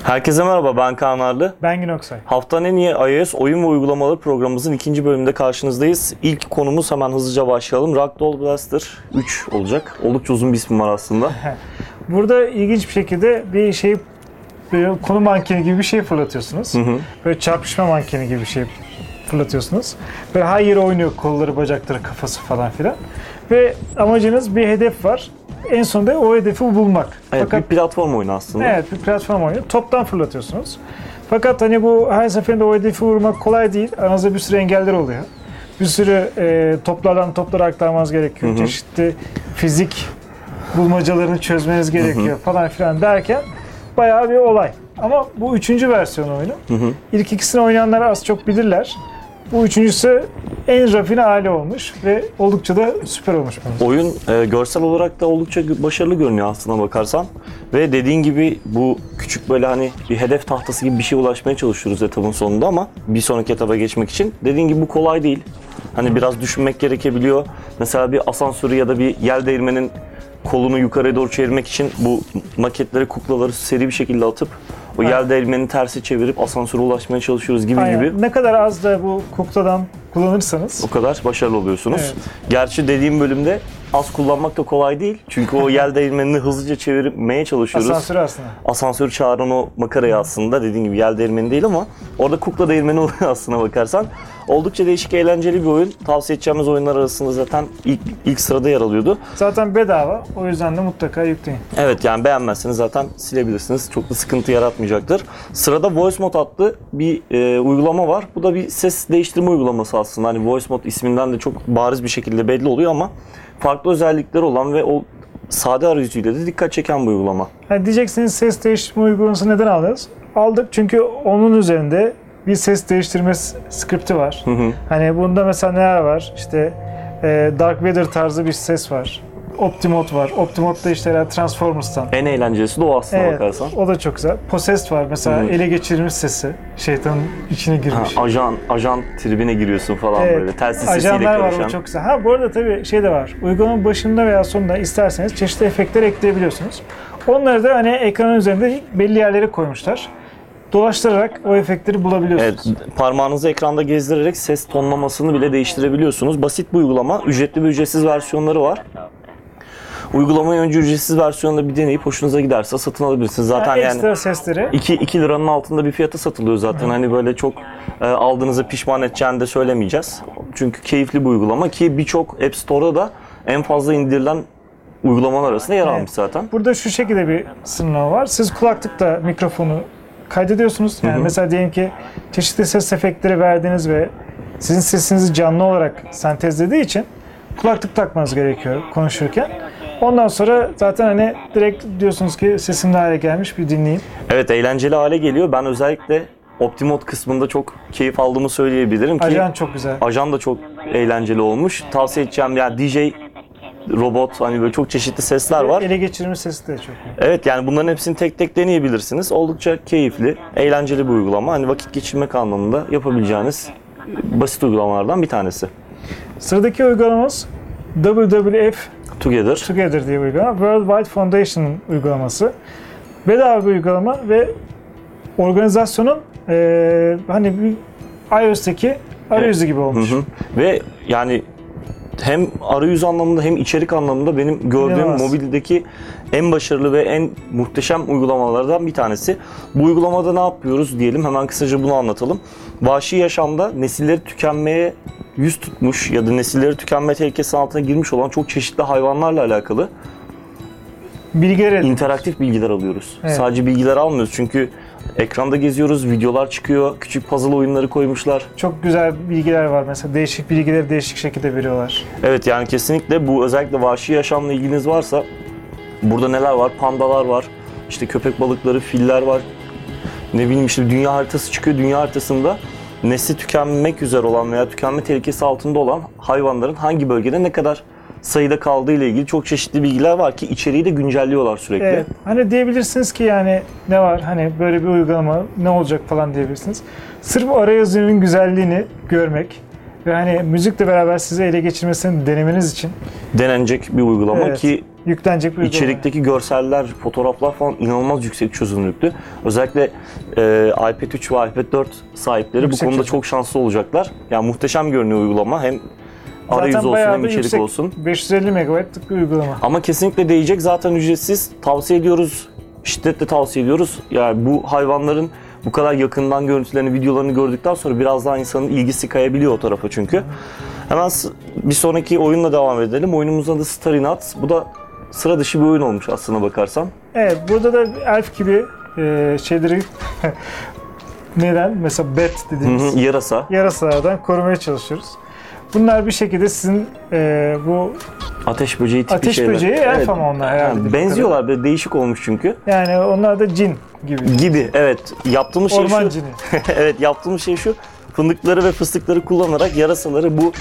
Herkese merhaba, ben Kaan Arlı. Ben Gün Oksay. Haftanın en iyi iOS oyun ve uygulamaları programımızın ikinci bölümünde karşınızdayız. İlk konumuz, hemen hızlıca başlayalım. Ragdoll Blaster 3 olacak. Oldukça uzun bir ismi var aslında. Burada ilginç bir şekilde bir şey, böyle konu mankeni gibi bir şey fırlatıyorsunuz. Böyle çarpışma mankeni gibi bir şey fırlatıyorsunuz. Böyle her yere oynuyor, kolları, bacakları, kafası falan filan. Ve amacınız, bir hedef var. En sonunda o hedefi bulmak. Evet, Fakat bir platform oyunu aslında. evet, bir platform oyunu. Toptan fırlatıyorsunuz. Fakat hani bu her seferinde o hedefi vurmak kolay değil. Aranızda bir sürü engeller oluyor. Bir sürü toplardan toplara aktarmanız gerekiyor. Çeşitli fizik bulmacalarını çözmeniz gerekiyor falan filan derken bayağı bir olay. Ama bu üçüncü versiyon oyunu. İlk ikisini oynayanlar az çok bilirler. Bu üçüncüsü en rafine hali olmuş ve oldukça da süper olmuş bence. Oyun görsel olarak da oldukça başarılı görünüyor aslına bakarsan. Ve dediğin gibi bu küçük böyle hani bir hedef tahtası gibi bir şeye ulaşmaya çalışıyoruz etapın sonunda, ama bir sonraki etaba geçmek için. Dediğin gibi bu kolay değil. Hani biraz düşünmek gerekebiliyor. Mesela bir asansörü ya da bir yel değirmenin kolunu yukarıya doğru çevirmek için bu maketleri, kuklaları seri bir şekilde atıp o yel değirmeni tersi çevirip asansöre ulaşmaya çalışıyoruz gibi. Ne kadar az da bu kukladan kullanırsanız o kadar başarılı oluyorsunuz. Evet. Gerçi dediğim bölümde az kullanmak da kolay değil. Çünkü o yel değirmenini hızlıca çevirmeye çalışıyoruz. asansörü aslında. Asansörü çağıran o makarayı aslında, dediğin gibi yel değirmeni değil ama orada kukla değirmeni oluyor aslına bakarsan. Oldukça değişik, eğlenceli bir oyun. Tavsiye edeceğimiz oyunlar arasında zaten ilk sırada yer alıyordu. Zaten bedava. O yüzden de mutlaka yükleyin. Evet, yani beğenmezseniz zaten silebilirsiniz. Çok da sıkıntı yaratmayacaktır. Sırada Voice Mod adlı bir uygulama var. Bu da bir ses değiştirme uygulaması aslında. Hani Voice Mod isminden de çok bariz bir şekilde belli oluyor ama farklı özellikleri olan ve o sade arayüzüyle de dikkat çeken bir uygulama. Hani diyeceksiniz, ses değiştirme uygulaması neden alıyoruz? Aldık çünkü onun üzerinde bir ses değiştirme skripti var. Hani bunda mesela neler var? İşte Dark Vader tarzı bir ses var. Optimod var. Optimod'da işte Transformers'tan. En eğlencelisi de o aslına bakarsan. O da çok güzel. Possessed var mesela, ele geçirilmiş sesi. Şeytanın içine girmiş. Ajan tribine giriyorsun falan böyle. Telsiz sesiyle Ajanlar karışan. var, o çok güzel. Ha, bu arada tabii şey de var. Uygulamanın başında veya sonunda isterseniz çeşitli efektler ekleyebiliyorsunuz. Onları da hani ekranın üzerinde belli yerlere koymuşlar. Dolaştırarak o efektleri bulabiliyorsunuz. Evet, parmağınızı ekranda gezdirerek ses tonlamasını bile değiştirebiliyorsunuz. Basit bir uygulama. Ücretli ve ücretsiz versiyonları var. Uygulamayı önce ücretsiz versiyonda bir deneyip hoşunuza giderse satın alabilirsiniz. Zaten ekstra sesleri 2 liranın altında bir fiyata satılıyor zaten. Hani böyle çok aldığınızı pişman edeceğini de söylemeyeceğiz. Çünkü keyifli bir uygulama ki birçok App Store'da da en fazla indirilen uygulamalar arasında yer almış zaten. Burada şu şekilde bir sınırlama var. Siz kulaklıkla mikrofonu kaydediyorsunuz. Yani mesela diyelim ki çeşitli ses efektleri verdiniz ve sizin sesinizi canlı olarak sentezlediği için kulaklık takmanız gerekiyor konuşurken. Ondan sonra zaten hani direkt diyorsunuz ki sesim ne hale gelmiş, bir dinleyin. Evet, eğlenceli hale geliyor. Ben özellikle Optimod kısmında çok keyif aldığımı söyleyebilirim ki. Ajan çok güzel. Ajan da çok eğlenceli olmuş. Tavsiye edeceğim, yani DJ robot, hani böyle çok çeşitli sesler var. Ele geçirme sesi de çok iyi. Evet, yani bunların hepsini tek tek deneyebilirsiniz. Oldukça keyifli, eğlenceli bir uygulama. Hani vakit geçirmek anlamında yapabileceğiniz basit uygulamalardan bir tanesi. Sıradaki uygulamamız WWF Together diye bir uygulama. World Wide Foundation'ın uygulaması. Bedava bir uygulama ve organizasyonun hani bir iOS'taki arayüzü gibi olmuş. Ve yani hem arayüz anlamında hem içerik anlamında benim gördüğüm mobildeki en başarılı ve en muhteşem uygulamalardan bir tanesi. Bu uygulamada ne yapıyoruz diyelim, hemen kısaca bunu anlatalım. Vahşi yaşamda nesilleri tükenmeye yüz tutmuş ya da nesilleri tükenme tehlikesi altına girmiş olan çok çeşitli hayvanlarla alakalı interaktif bilgiler alıyoruz. Evet. Sadece bilgiler almıyoruz çünkü ekranda geziyoruz, videolar çıkıyor, küçük puzzle oyunları koymuşlar. Çok güzel bilgiler var mesela, değişik bilgileri değişik şekilde veriyorlar. Evet, yani kesinlikle bu, özellikle vahşi yaşamla ilginiz varsa burada neler var? Pandalar var, işte köpek balıkları, filler var. Ne bileyim, işte dünya haritası çıkıyor. Dünya haritasında nesli tükenmek üzere olan veya tükenme tehlikesi altında olan hayvanların hangi bölgede ne kadar sayıda kaldığı ile ilgili çok çeşitli bilgiler var ki içeriği de güncelliyorlar sürekli. Evet. Hani diyebilirsiniz ki yani ne var, hani böyle bir uygulama ne olacak falan diyebilirsiniz. Sırf arayüzünün güzelliğini görmek ve hani müzikle beraber sizi ele geçirmesini denemeniz için denenecek bir uygulama ki Yüklenecek bir uygulama. İçerikteki görseller, fotoğraflar falan inanılmaz yüksek çözünürlüklü. Özellikle iPad 3 ve iPad 4 sahipleri Yüksek bu konuda çözünürlük. çok şanslı olacaklar. Yani muhteşem görünüyor uygulama. Hem arayüz Zaten olsun bayağı hem da içerik yüksek, olsun. 550 MB'lık bir uygulama. Ama kesinlikle değecek, zaten ücretsiz. Tavsiye ediyoruz. Şiddetle tavsiye ediyoruz. Yani bu hayvanların bu kadar yakından görüntülerini, videolarını gördükten sonra biraz daha insanın ilgisi kayabiliyor o tarafa çünkü. Hemen bir sonraki oyunla devam edelim. Oyunumuzun adı Starry Nuts. Bu da sıra dışı bir oyun olmuş aslına bakarsan. Evet, burada da elf gibi şeyleri neden? Mesela bat dediğimiz Yarasa. yarasalardan korumaya çalışıyoruz. Bunlar bir şekilde sizin bu Ateş böceği tipi ateş şeyler. böceği elf ama onlar herhalde. Yani benziyorlar, böyle değişik olmuş çünkü. Yani onlar da cin gibi. Gibi, evet. Yaptığımız şey Orman şu. cini. Evet, yaptığımız şey şu. Fındıkları ve fıstıkları kullanarak yarasaları bu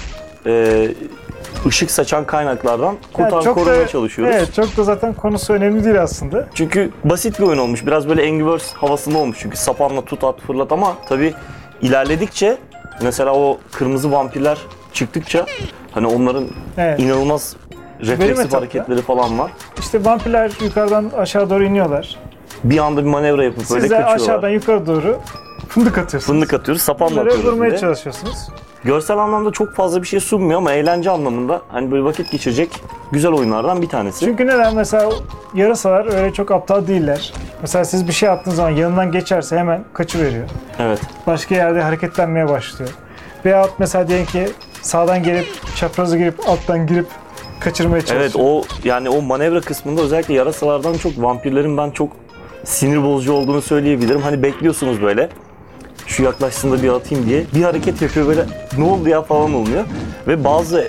ışık saçan kaynaklardan korumaya çalışıyoruz. Evet, çok da zaten konusu önemli değil aslında. Çünkü basit bir oyun olmuş. Biraz böyle Angry Birds havasında olmuş. Çünkü sapanla tut at fırlat ama tabii ilerledikçe mesela o kırmızı vampirler çıktıkça hani onların Evet. inanılmaz refleksif etapta. hareketleri falan var. İşte vampirler yukarıdan aşağı doğru iniyorlar. Bir anda bir manevra yapıp böyle Siz de kaçıyorlar. aşağıdan yukarı doğru fındık atıyorsunuz. Fındık atıyoruz, sapanla Bunları atıyoruz bir vurmaya de. çalışıyorsunuz. Görsel anlamda çok fazla bir şey sunmuyor ama eğlence anlamında hani böyle vakit geçirecek güzel oyunlardan bir tanesi. Çünkü neden? Mesela yarasalar öyle çok aptal değiller. Mesela siz bir şey yaptığınız zaman yanından geçerse hemen kaçıveriyor. Evet. Başka yerde hareketlenmeye başlıyor. Veyahut mesela diyelim ki sağdan gelip çaprazı girip alttan girip kaçırmaya çalışıyor. Evet, o yani o manevra kısmında özellikle yarasalardan çok vampirlerin ben çok sinir bozucu olduğunu söyleyebilirim. Hani bekliyorsunuz böyle şu yaklaşsın da bir atayım diye bir hareket yapıyor, böyle ne oldu ya falan oluyor. Ve bazı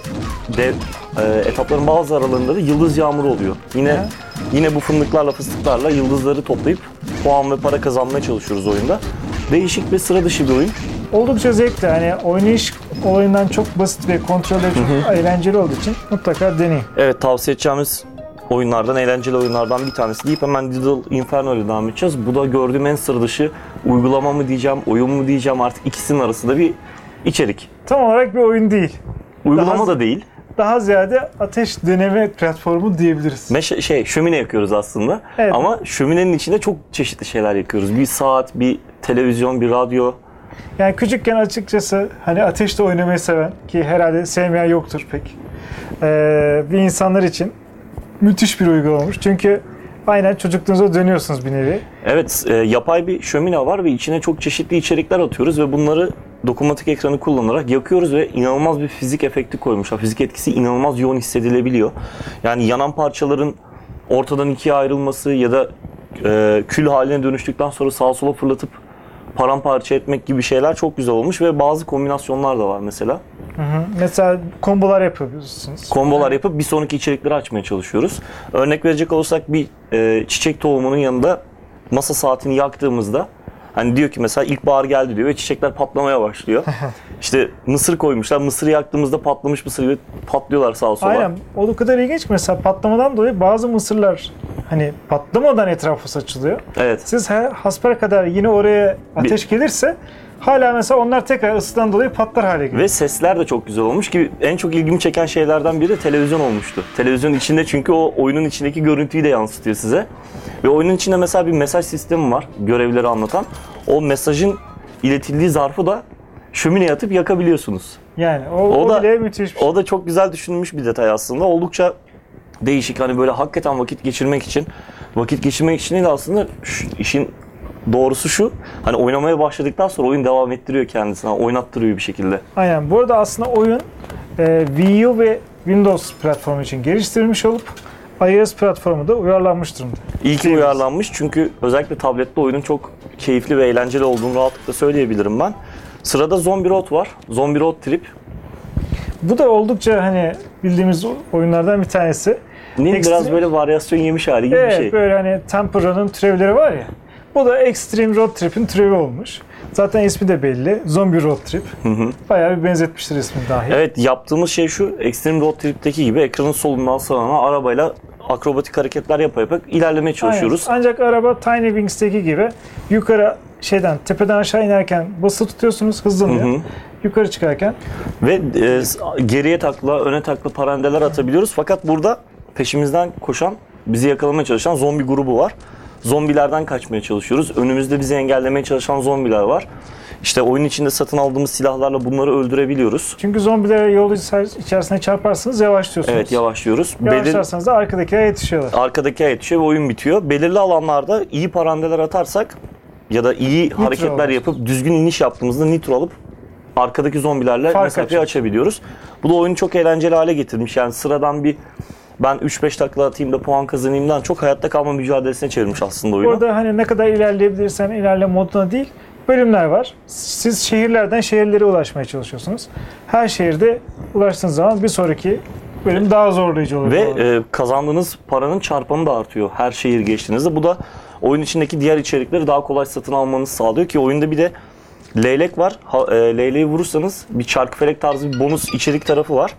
etapların bazı aralarında da yıldız yağmuru oluyor. Yine bu fındıklarla fıstıklarla yıldızları toplayıp puan ve para kazanmaya çalışıyoruz oyunda. Değişik ve sıra dışı bir oyun. Oldukça zevkli. Hani oynayış olayından çok basit ve kontrolleri çok eğlenceli olduğu için mutlaka deneyin. Evet, tavsiye edeceğimiz oyunlardan, eğlenceli oyunlardan bir tanesi deyip hemen Diddle Inferno ile devam edeceğiz. Bu da gördüğüm en sıra dışı uygulama mı diyeceğim, oyun mu diyeceğim, artık ikisinin arasında bir içerik. Tam olarak bir oyun değil. Uygulama da değil. Daha ziyade ateş deneme platformu diyebiliriz. Şömine yakıyoruz aslında. Evet. Ama şöminenin içinde çok çeşitli şeyler yakıyoruz. Bir saat, bir televizyon, bir radyo. Yani küçükken açıkçası hani ateşte oynamayı seven, ki herhalde sevmeyen yoktur pek, bir insanlar için müthiş bir uygulama olmuş. Çünkü aynen çocukluğunuza dönüyorsunuz bir nevi. Evet, yapay bir şömine var ve içine çok çeşitli içerikler atıyoruz ve bunları dokunmatik ekranı kullanarak yakıyoruz ve inanılmaz bir fizik efekti koymuşlar. Fizik etkisi inanılmaz yoğun hissedilebiliyor. Yani yanan parçaların ortadan ikiye ayrılması ya da kül haline dönüştükten sonra sağa sola fırlatıp paramparça etmek gibi şeyler çok güzel olmuş ve bazı kombinasyonlar da var mesela. Mesela kombolar yapıyorsunuz. Kombolar yapıp bir sonraki içerikleri açmaya çalışıyoruz. Örnek verecek olursak bir çiçek tohumunun yanında masa saatini yaktığımızda hani diyor ki mesela ilkbahar geldi diyor ve çiçekler patlamaya başlıyor. İşte mısır koymuşlar. Mısırı yaktığımızda patlamış mısır gibi patlıyorlar sağa sola. Aynen. O da kadar ilginç ki mesela patlamadan dolayı bazı mısırlar hani patlamadan etrafı saçılıyor. Evet. Siz hasbelkader yine oraya ateş gelirse hala mesela onlar tekrar ısıdan dolayı patlar hale geliyor. Ve sesler de çok güzel olmuş ki en çok ilgimi çeken şeylerden biri de televizyon olmuştu. Televizyon içinde çünkü o oyunun içindeki görüntüyü de yansıtıyor size. Ve oyunun içinde mesela bir mesaj sistemi var görevleri anlatan. O mesajın iletildiği zarfı da şömineye atıp yakabiliyorsunuz. Yani o da bile müthiş bir şey. O da çok güzel düşünülmüş bir detay aslında. Oldukça değişik, hani böyle hakikaten vakit geçirmek için değil de aslında işin doğrusu şu, hani oynamaya başladıktan sonra oyun devam ettiriyor kendisine, oynattırıyor bir şekilde. Aynen. Bu arada aslında oyun Wii U ve Windows platformu için geliştirilmiş olup iOS platformu da uyarlanmış durumda. İyi ki uyarlanmış çünkü özellikle tablette oyunun çok keyifli ve eğlenceli olduğunu rahatlıkla söyleyebilirim ben. Sırada Zombie Road var. Zombie Road Trip. Bu da oldukça hani bildiğimiz oyunlardan bir tanesi. Biraz böyle varyasyon yemiş hali gibi bir şey. Evet, böyle hani Temple Run'ın türevleri var ya. Bu da Extreme Road Trip'in türevi olmuş. Zaten ismi de belli. Zombie Road Trip. Bayağı bir benzetmiştir ismi dahi. Evet, yaptığımız şey şu. Extreme Road Trip'teki gibi ekranın solundan sağına arabayla akrobatik hareketler yaparak ilerlemeye çalışıyoruz. Aynen. Ancak araba Tiny Wings'teki gibi yukarı tepeden aşağı inerken basılı tutuyorsunuz, hızlanıyor. Yukarı çıkarken. Ve geriye takla, öne takla parandeler atabiliyoruz. Fakat burada peşimizden koşan, bizi yakalamaya çalışan zombi grubu var. Zombilerden kaçmaya çalışıyoruz. Önümüzde bizi engellemeye çalışan zombiler var. İşte oyun içinde satın aldığımız silahlarla bunları öldürebiliyoruz. Çünkü zombilere yol içerisine çarparsanız yavaşlıyorsunuz. Evet, yavaşlıyoruz. Yavaşlarsanız da arkadakiler yetişiyorlar. Arkadakiler yetişiyor ve oyun bitiyor. Belirli alanlarda iyi parandeler atarsak ya da iyi hareketler olur. yapıp düzgün iniş yaptığımızda nitro alıp arkadaki zombilerle Fark mesafeyi açabiliyoruz. Bu da oyunu çok eğlenceli hale getirmiş. Yani sıradan bir ben 3-5 takla atayım da puan kazanayımdan çok hayatta kalma mücadelesine çevirmiş aslında oyunu. Orada hani ne kadar ilerleyebilirsen ilerle moduna değil, bölümler var. Siz şehirlerden şehirlere ulaşmaya çalışıyorsunuz. Her şehirde ulaştığınız zaman bir sonraki bölüm daha zorlayıcı oluyor. Ve kazandığınız paranın çarpanı da artıyor her şehir geçtiğinizde. Bu da oyun içindeki diğer içerikleri daha kolay satın almanızı sağlıyor ki oyunda bir de leylek var. Leyleği vurursanız bir çarkıfelek tarzı bir bonus içerik tarafı var.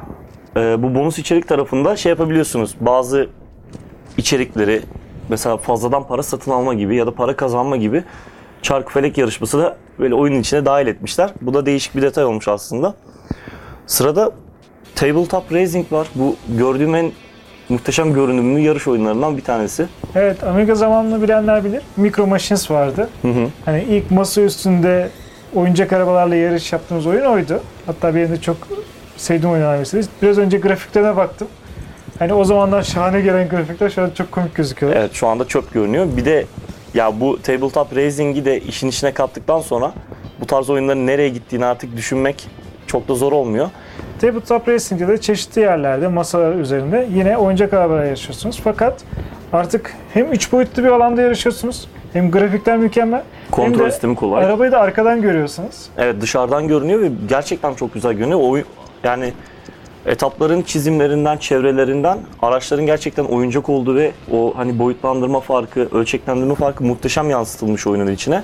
Bu bonus içerik tarafında şey yapabiliyorsunuz. Bazı içerikleri mesela fazladan para satın alma gibi ya da para kazanma gibi çarkıfelek yarışması da böyle oyunun içine dahil etmişler. Bu da değişik bir detay olmuş aslında. Sırada Tabletop Racing var. Bu gördüğüm en muhteşem görünümlü yarış oyunlarından bir tanesi. Evet, Amiga zamanını bilenler bilir. Micro Machines vardı. Hani ilk masa üstünde oyuncak arabalarla yarış yaptığımız oyun oydu. Hatta benim de çok sevdiğim oyunlardan birisi. Biraz önce grafiklerine baktım. Hani o zamanlar şahane gelen grafikler şu an çok komik gözüküyor. Evet, şu anda çöp görünüyor. Bir de ya bu Tabletop Racing'i de işin içine kattıktan sonra bu tarz oyunların nereye gittiğini artık düşünmek çok da zor olmuyor. Tabletop Racing'de de çeşitli yerlerde, masalar üzerinde yine oyuncak arabalar yarışıyorsunuz. Fakat artık hem 3 boyutlu bir alanda yarışıyorsunuz, hem grafikler mükemmel, Kontrol hem de sistemi kolay. arabayı da arkadan görüyorsunuz. Evet, dışarıdan görünüyor ve gerçekten çok güzel görünüyor. Yani etapların çizimlerinden, çevrelerinden araçların gerçekten oyuncak olduğu ve o hani boyutlandırma farkı, ölçeklendirme farkı muhteşem yansıtılmış oyunun içine.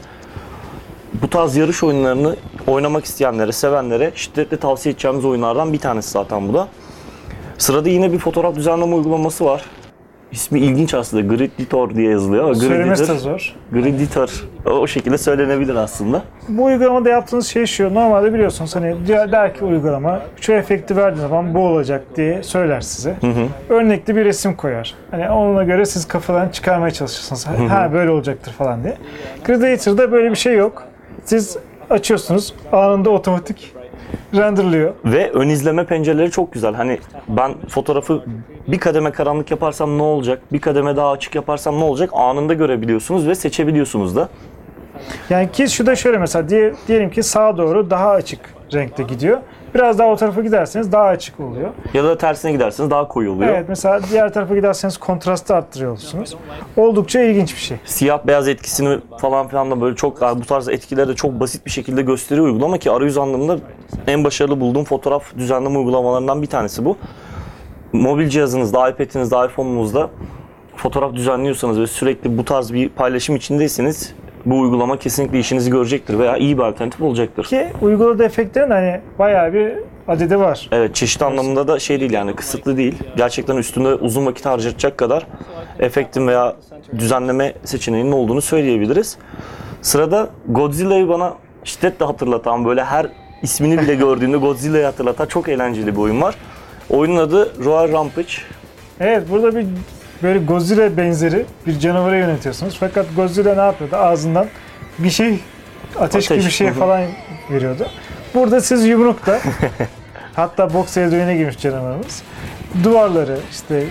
Bu tarz yarış oyunlarını oynamak isteyenlere, sevenlere şiddetle tavsiye edeceğimiz oyunlardan bir tanesi zaten bu da. Sırada yine bir fotoğraf düzenleme uygulaması var. İsmi ilginç aslında. Griditor diye yazılıyor. Söylemesi de zor. Griditor. O şekilde söylenebilir aslında. Bu uygulamada yaptığınız şey şu. Normalde biliyorsunuz hani der ki uygulama şu efekti verdiğiniz zaman bu olacak diye söyler size. Örnekli bir resim koyar. Hani ona göre siz kafadan çıkarmaya çalışırsınız. Ha böyle olacaktır falan diye. Griditor'da böyle bir şey yok. Siz açıyorsunuz. Anında otomatik renderlıyor. Ve ön izleme pencereleri çok güzel. Hani ben fotoğrafı bir kademe karanlık yaparsam ne olacak, bir kademe daha açık yaparsam ne olacak anında görebiliyorsunuz ve seçebiliyorsunuz da. Yani ki şu da şöyle mesela diyelim ki sağa doğru daha açık renkte gidiyor. Biraz daha o tarafa giderseniz daha açık oluyor. Ya da tersine giderseniz daha koyu oluyor. Evet, mesela diğer tarafa giderseniz kontrastı arttırıyorsunuz. Oldukça ilginç bir şey. Siyah beyaz etkisini falan filan da böyle çok bu tarz etkileri de çok basit bir şekilde gösteriyor uygulama ki arayüz anlamında en başarılı bulduğum fotoğraf düzenleme uygulamalarından bir tanesi bu. Mobil cihazınızda, iPad'inizde, iPhone'unuzda fotoğraf düzenliyorsanız ve sürekli bu tarz bir paylaşım içindeyseniz bu uygulama kesinlikle işinizi görecektir veya iyi bir alternatif olacaktır. Ki uyguladığı efektlerin hani bayağı bir adedi var. Evet, çeşit anlamında da şey değil yani kısıtlı değil. Gerçekten üstünde uzun vakit harcayacak kadar efektin veya düzenleme seçeneğinin olduğunu söyleyebiliriz. Sırada Godzilla'yı bana şiddetle hatırlatan, böyle her ismini bile gördüğümde Godzilla'yı hatırlatan çok eğlenceli bir oyun var. Oyunun adı Royal Rampage. Evet, burada bir böyle Godzilla benzeri bir canavara yönetiyorsunuz. Fakat Godzilla ne yapıyordu? Ağzından bir şey, ateş gibi bir şey falan veriyordu. Burada siz yumrukla, hatta boks eldiveni giymiş canavarımız, duvarları, işte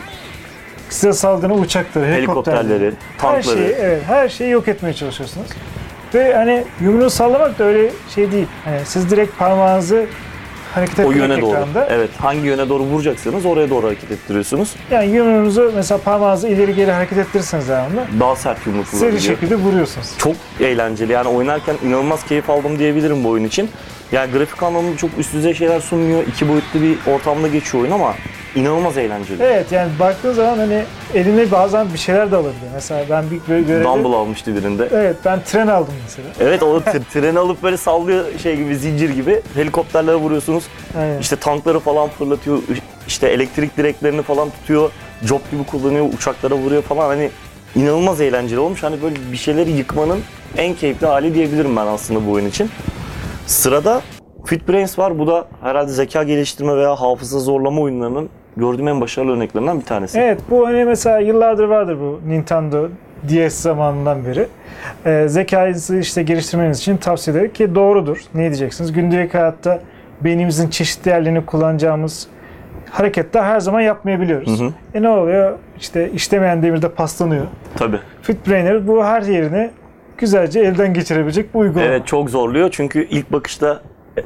size saldıran uçakları, Helikopterleri, tankları. her şeyi yok etmeye çalışıyorsunuz. Ve hani yumruğu sallamak da öyle şey değil. Hani siz direkt parmağınızı hareket O ettirerek yöne doğru. ekranda. Evet, hangi yöne doğru vuracaksanız oraya doğru hareket ettiriyorsunuz. Yani yumruğunuzu mesela parmağınızı ileri geri hareket ettirirseniz devamlı Daha sert yumruk seri vurabiliyor. şekilde vuruyorsunuz. Çok eğlenceli. Yani oynarken inanılmaz keyif aldım diyebilirim bu oyun için. Yani grafik anlamında çok üst düzey şeyler sunmuyor. 2 boyutlu bir ortamda geçiyor oyun ama inanılmaz eğlenceli. Evet, yani baktığın zaman hani eline bazen bir şeyler de alabiliyor. Mesela ben bir görevde... Dumble almıştı birinde. Evet, ben tren aldım mesela. Evet, o treni alıp böyle sallıyor şey gibi, zincir gibi. Helikopterlere vuruyorsunuz. Aynen. İşte tankları falan fırlatıyor. İşte elektrik direklerini falan tutuyor. Job gibi kullanıyor. Uçaklara vuruyor falan. Hani inanılmaz eğlenceli olmuş. Hani böyle bir şeyleri yıkmanın en keyifli hali diyebilirim ben aslında bu oyun için. Sırada FitBrains var. Bu da herhalde zeka geliştirme veya hafıza zorlama oyunlarının gördüğüm en başarılı örneklerinden bir tanesi. Evet, bu hani mesela yıllardır vardır bu Nintendo DS zamanından beri. Zekanızı işte geliştirmeniz için tavsiye ederim ki doğrudur. Ne diyeceksiniz? Gündelik hayatta beynimizin çeşitli yerlerini kullanacağımız hareketler her zaman yapmayabiliyoruz. Ne oluyor? İşte işlemeyen demirde paslanıyor. Tabii. FitBrainer bu her yerini güzelce elden geçirebilecek bu uygulama. Evet, çok zorluyor çünkü ilk bakışta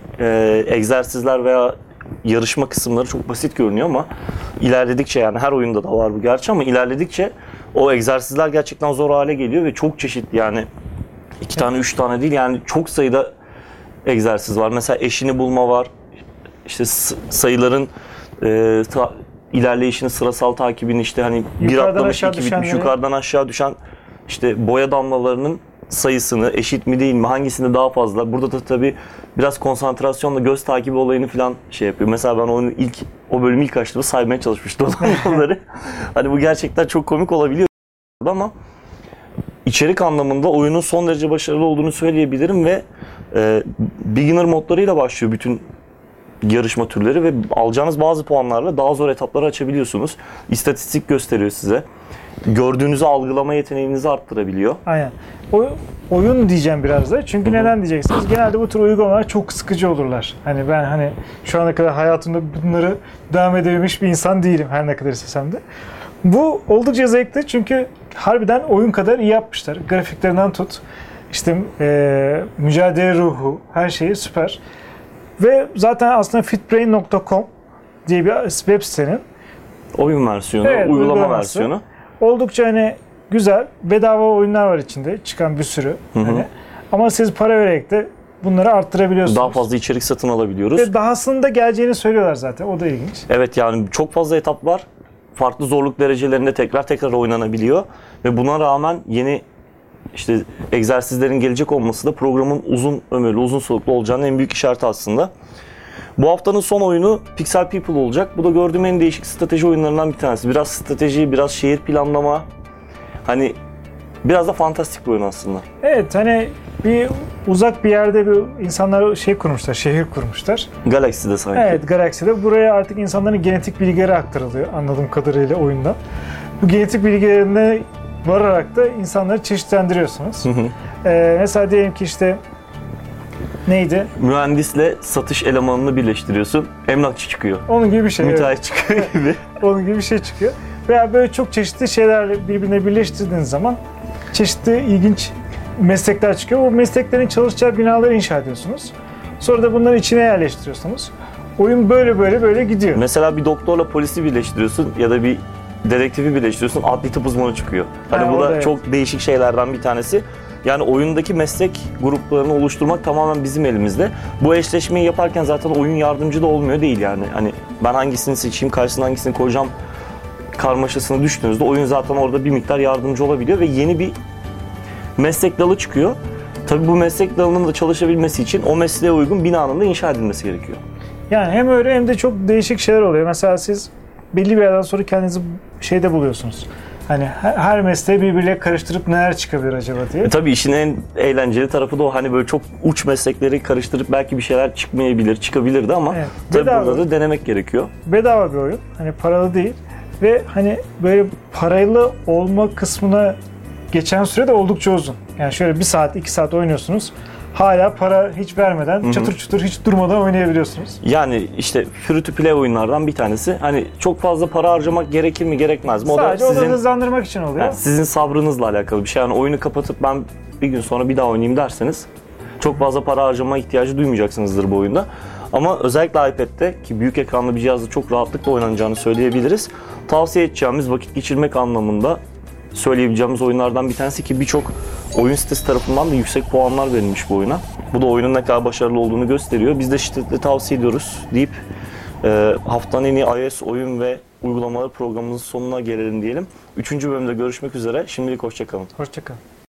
egzersizler veya yarışma kısımları çok basit görünüyor ama ilerledikçe, yani her oyunda da var bu gerçi, ama ilerledikçe o egzersizler gerçekten zor hale geliyor ve çok çeşitli, yani 2 tane 3 tane değil, yani çok sayıda egzersiz var. Mesela eşini bulma var, işte sayıların ilerleyişini, sırasal takibini, işte hani bir Yukarıdan atlamış, aşağı iki bitmiş, düşenleri. yukarıdan aşağı düşen işte boya damlalarının sayısını, eşit mi değil mi, hangisinde daha fazla. Burada da tabii biraz konsantrasyonla göz takibi olayını falan şey yapıyor. Mesela ben onu o bölümü ilk açtığımda saymaya çalışmıştım o damlaları. Hani bu gerçekten çok komik olabiliyor ama içerik anlamında oyunun son derece başarılı olduğunu söyleyebilirim ve beginner modlarıyla başlıyor bütün yarışma türleri ve alacağınız bazı puanlarla daha zor etapları açabiliyorsunuz. İstatistik gösteriyor size. Gördüğünüzü algılama yeteneğinizi arttırabiliyor. Aynen. Oyun diyeceğim biraz da. Çünkü neden diyeceksiniz? Genelde bu tür uygulamalar çok sıkıcı olurlar. Hani ben şu ana kadar hayatımda bunları devam edebilmiş bir insan değilim, her ne kadar istesem de. Bu oldukça zevkli çünkü harbiden oyun kadar iyi yapmışlar. Grafiklerinden tut, işte mücadele ruhu, her şeyi süper. Ve zaten aslında fitbrain.com diye bir web sitenin Oyun versiyonu, Evet, uygulama uygulaması. versiyonu. Oldukça güzel, bedava oyunlar var içinde, çıkan bir sürü. Ama siz para vererek de bunları arttırabiliyorsunuz. Daha fazla içerik satın alabiliyoruz. Ve dahasının da geleceğini söylüyorlar zaten, o da ilginç. Evet, yani çok fazla etap var. Farklı zorluk derecelerinde tekrar oynanabiliyor. Ve buna rağmen yeni işte egzersizlerin gelecek olması da programın uzun ömürlü, uzun soluklu olacağının en büyük işareti aslında. Bu haftanın son oyunu Pixel People olacak. Bu da gördüğüm en değişik strateji oyunlarından bir tanesi. Biraz strateji, biraz şehir planlama. Hani biraz da fantastik bir oyun aslında. Evet, bir uzak bir yerde bir insanlar kurmuşlar, şehir kurmuşlar. Galaxy'de sanki. Evet, Galaxy'de. Buraya artık insanların genetik bilgileri aktarılıyor anladığım kadarıyla oyunda. Bu genetik bilgilerine vararak da insanları çeşitlendiriyorsunuz. Mesela diyelim ki işte neydi? Mühendisle satış elemanını birleştiriyorsun. Emlakçı çıkıyor. Onun gibi bir şey. Müteahhit çıkıyor gibi. Onun gibi bir şey çıkıyor. Veya böyle çok çeşitli şeyler birbirine birleştirdiğiniz zaman çeşitli ilginç meslekler çıkıyor. O mesleklerin çalışacağı binaları inşa ediyorsunuz. Sonra da bunları içine yerleştiriyorsunuz. Oyun böyle gidiyor. Mesela bir doktorla polisi birleştiriyorsun ya da bir dedektifi birleştiriyorsun. Adli tıp uzmanı çıkıyor. Hani bu o da da çok değişik şeylerden bir tanesi. Yani oyundaki meslek gruplarını oluşturmak tamamen bizim elimizde. Bu eşleşmeyi yaparken zaten oyun yardımcı da olmuyor değil yani. Hani ben hangisini seçeyim, karşısına hangisini koyacağım karmaşasına düştüğünüzde oyun zaten orada bir miktar yardımcı olabiliyor ve yeni bir meslek dalı çıkıyor. Tabii bu meslek dalının da çalışabilmesi için o mesleğe uygun binanın da inşa edilmesi gerekiyor. Yani hem öyle hem de çok değişik şeyler oluyor. Mesela siz belli bir yerden sonra kendinizi şeyde buluyorsunuz. Hani her mesleği birbiriyle karıştırıp neler çıkabilir acaba diye. Tabii işin en eğlenceli tarafı da o, hani böyle çok uç meslekleri karıştırıp belki bir şeyler çıkmayabilir, çıkabilirdi ama Evet, tabii bedava. burada da denemek gerekiyor. Bedava bir oyun. Paralı değil. Ve böyle parayla olma kısmına geçen süre de oldukça uzun. Yani şöyle 1 saat, 2 saat oynuyorsunuz. Hala para hiç vermeden çatır çutur hiç durmadan oynayabiliyorsunuz. Yani işte free to play oyunlardan bir tanesi. Hani çok fazla para harcamak gerekir mi, gerekmez mi? O Sadece da onu sizin, hızlandırmak için oluyor. yani sizin sabrınızla alakalı bir şey. Yani oyunu kapatıp ben bir gün sonra bir daha oynayayım derseniz çok fazla para harcama ihtiyacı duymayacaksınızdır bu oyunda. Ama özellikle iPad'de, ki büyük ekranlı bir cihazda çok rahatlıkla oynanacağını söyleyebiliriz. Tavsiye edeceğimiz, vakit geçirmek anlamında söyleyebileceğimiz oyunlardan bir tanesi ki birçok oyun sitesi tarafından da yüksek puanlar verilmiş bu oyuna. Bu da oyunun ne kadar başarılı olduğunu gösteriyor. Biz de şiddetle tavsiye ediyoruz deyip haftanın en iyi iOS oyun ve uygulamaları programımızın sonuna gelelim diyelim. 3. bölümde görüşmek üzere. Şimdilik hoşça kalın. Hoşça kalın.